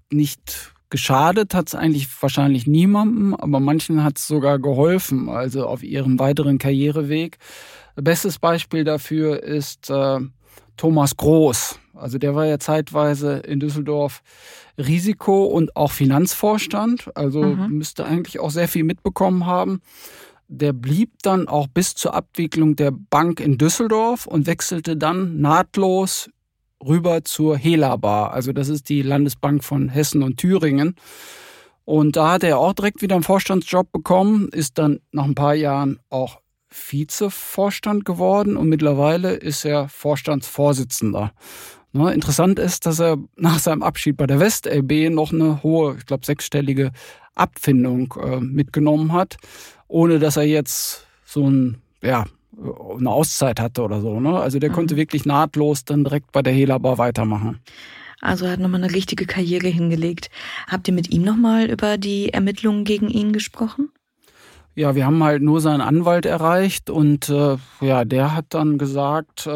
nicht geschadet, hat es eigentlich wahrscheinlich niemandem, aber manchen hat es sogar geholfen, also auf ihrem weiteren Karriereweg. Bestes Beispiel dafür ist Thomas Groß. Also der war ja zeitweise in Düsseldorf Risiko- und auch Finanzvorstand, also müsste eigentlich auch sehr viel mitbekommen haben. Der blieb dann auch bis zur Abwicklung der Bank in Düsseldorf und wechselte dann nahtlos rüber zur Helaba. Also das ist die Landesbank von Hessen und Thüringen. Und da hat er auch direkt wieder einen Vorstandsjob bekommen, ist dann nach ein paar Jahren auch Vizevorstand geworden und mittlerweile ist er Vorstandsvorsitzender. Interessant ist, dass er nach seinem Abschied bei der WestLB noch eine hohe, ich glaube 6-stellige Abfindung mitgenommen hat, ohne dass er jetzt so eine Auszeit hatte oder so. Also der konnte wirklich nahtlos dann direkt bei der Helaba weitermachen. Also er hat nochmal eine richtige Karriere hingelegt. Habt ihr mit ihm nochmal über die Ermittlungen gegen ihn gesprochen? Ja, wir haben halt nur seinen Anwalt erreicht und der hat dann gesagt,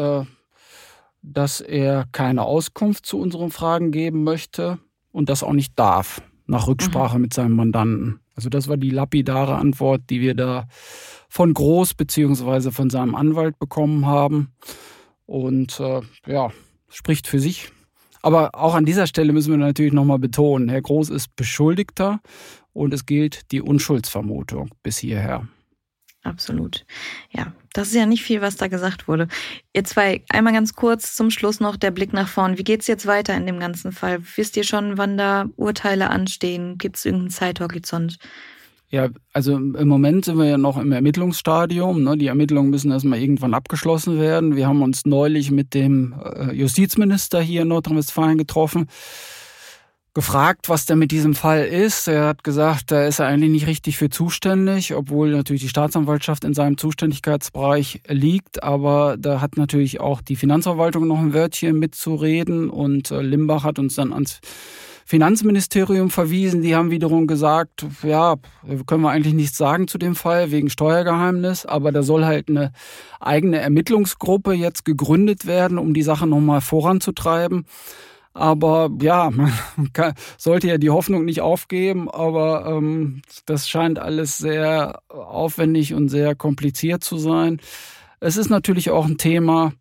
dass er keine Auskunft zu unseren Fragen geben möchte und das auch nicht darf, nach Rücksprache mit seinem Mandanten. Also das war die lapidare Antwort, die wir da von Groß bzw. von seinem Anwalt bekommen haben. Und spricht für sich. Aber auch an dieser Stelle müssen wir natürlich nochmal betonen, Herr Groß ist Beschuldigter und es gilt die Unschuldsvermutung bis hierher. Absolut. Ja, das ist ja nicht viel, was da gesagt wurde. Ihr zwei, einmal ganz kurz zum Schluss noch der Blick nach vorn. Wie geht's jetzt weiter in dem ganzen Fall? Wisst ihr schon, wann da Urteile anstehen? Gibt es irgendeinen Zeithorizont? Ja, also im Moment sind wir ja noch im Ermittlungsstadium. Die Ermittlungen müssen erstmal irgendwann abgeschlossen werden. Wir haben uns neulich mit dem Justizminister hier in Nordrhein-Westfalen getroffen, gefragt, was denn mit diesem Fall ist. Er hat gesagt, da ist er eigentlich nicht richtig für zuständig, obwohl natürlich die Staatsanwaltschaft in seinem Zuständigkeitsbereich liegt. Aber da hat natürlich auch die Finanzverwaltung noch ein Wörtchen mitzureden. Und Limbach hat uns dann ans Finanzministerium verwiesen. Die haben wiederum gesagt, ja, können wir eigentlich nichts sagen zu dem Fall wegen Steuergeheimnis. Aber da soll halt eine eigene Ermittlungsgruppe jetzt gegründet werden, um die Sache nochmal voranzutreiben. Aber ja, man sollte ja die Hoffnung nicht aufgeben, aber das scheint alles sehr aufwendig und sehr kompliziert zu sein. Es ist natürlich auch ein Thema,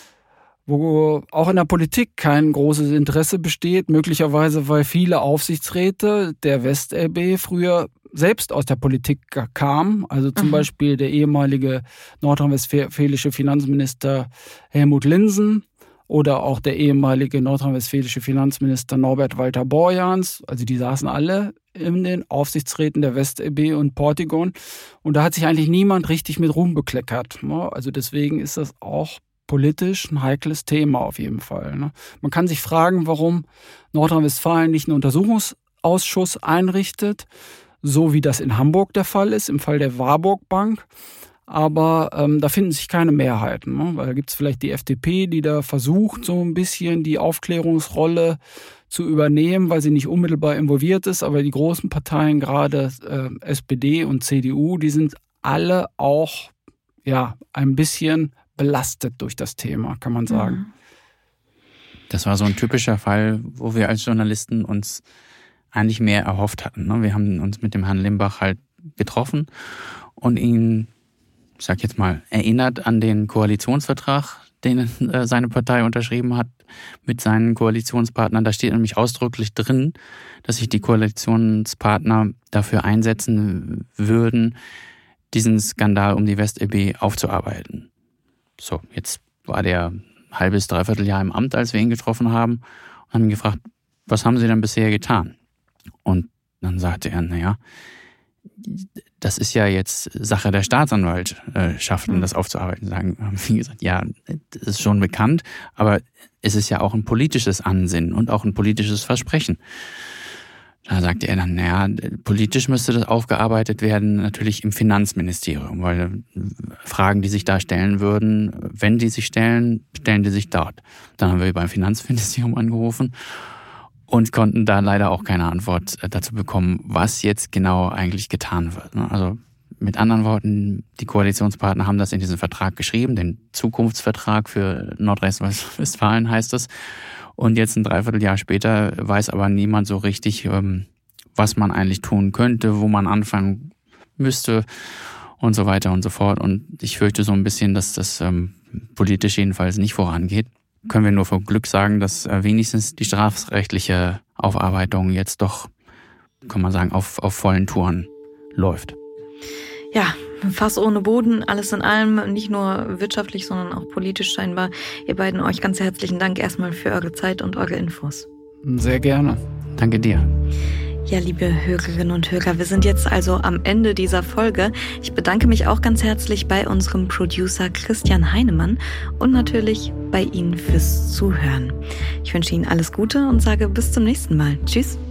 wo auch in der Politik kein großes Interesse besteht, möglicherweise weil viele Aufsichtsräte der WestLB früher selbst aus der Politik kamen. Also zum Beispiel der ehemalige nordrhein-westfälische Finanzminister Helmut Linsen oder auch der ehemalige nordrhein-westfälische Finanzminister Norbert Walter Borjans. Also die saßen alle in den Aufsichtsräten der WestLB und Portigon. Und da hat sich eigentlich niemand richtig mit Ruhm bekleckert. Also deswegen ist das auch politisch ein heikles Thema auf jeden Fall. Man kann sich fragen, warum Nordrhein-Westfalen nicht einen Untersuchungsausschuss einrichtet, so wie das in Hamburg der Fall ist, im Fall der Warburg Bank. Aber da finden sich keine Mehrheiten, weil da gibt es vielleicht die FDP, die da versucht, so ein bisschen die Aufklärungsrolle zu übernehmen, weil sie nicht unmittelbar involviert ist. Aber die großen Parteien, gerade SPD und CDU, die sind alle auch ein bisschen belastet durch das Thema, kann man sagen. Das war so ein typischer Fall, wo wir als Journalisten uns eigentlich mehr erhofft hatten. Wir haben uns mit dem Herrn Limbach halt getroffen und ihn, ich sag jetzt mal, erinnert an den Koalitionsvertrag, den seine Partei unterschrieben hat mit seinen Koalitionspartnern. Da steht nämlich ausdrücklich drin, dass sich die Koalitionspartner dafür einsetzen würden, diesen Skandal um die WestLB aufzuarbeiten. So, jetzt war der halbes, dreiviertel Jahr im Amt, als wir ihn getroffen haben und haben ihn gefragt, was haben Sie denn bisher getan? Und dann sagte er, das ist ja jetzt Sache der Staatsanwaltschaften, das aufzuarbeiten. Haben wir gesagt, ja, das ist schon bekannt, aber es ist ja auch ein politisches Ansinnen und auch ein politisches Versprechen. Da sagte er dann, politisch müsste das aufgearbeitet werden, natürlich im Finanzministerium, weil Fragen, die sich da stellen würden, wenn die sich stellen, stellen die sich dort. Dann haben wir beim Finanzministerium angerufen und konnten da leider auch keine Antwort dazu bekommen, was jetzt genau eigentlich getan wird. Also mit anderen Worten, die Koalitionspartner haben das in diesen Vertrag geschrieben, den Zukunftsvertrag für Nordrhein-Westfalen heißt es. Und jetzt ein Dreivierteljahr später weiß aber niemand so richtig, was man eigentlich tun könnte, wo man anfangen müsste und so weiter und so fort. Und ich fürchte so ein bisschen, dass das politisch jedenfalls nicht vorangeht. Können wir nur vor Glück sagen, dass wenigstens die strafrechtliche Aufarbeitung jetzt doch, kann man sagen, auf vollen Touren läuft. Ja, Fass ohne Boden, alles in allem, nicht nur wirtschaftlich, sondern auch politisch scheinbar. Ihr beiden, euch ganz herzlichen Dank erstmal für eure Zeit und eure Infos. Sehr gerne. Danke dir. Ja, liebe Hörerinnen und Hörer, wir sind jetzt also am Ende dieser Folge. Ich bedanke mich auch ganz herzlich bei unserem Producer Christian Heinemann und natürlich bei Ihnen fürs Zuhören. Ich wünsche Ihnen alles Gute und sage bis zum nächsten Mal. Tschüss.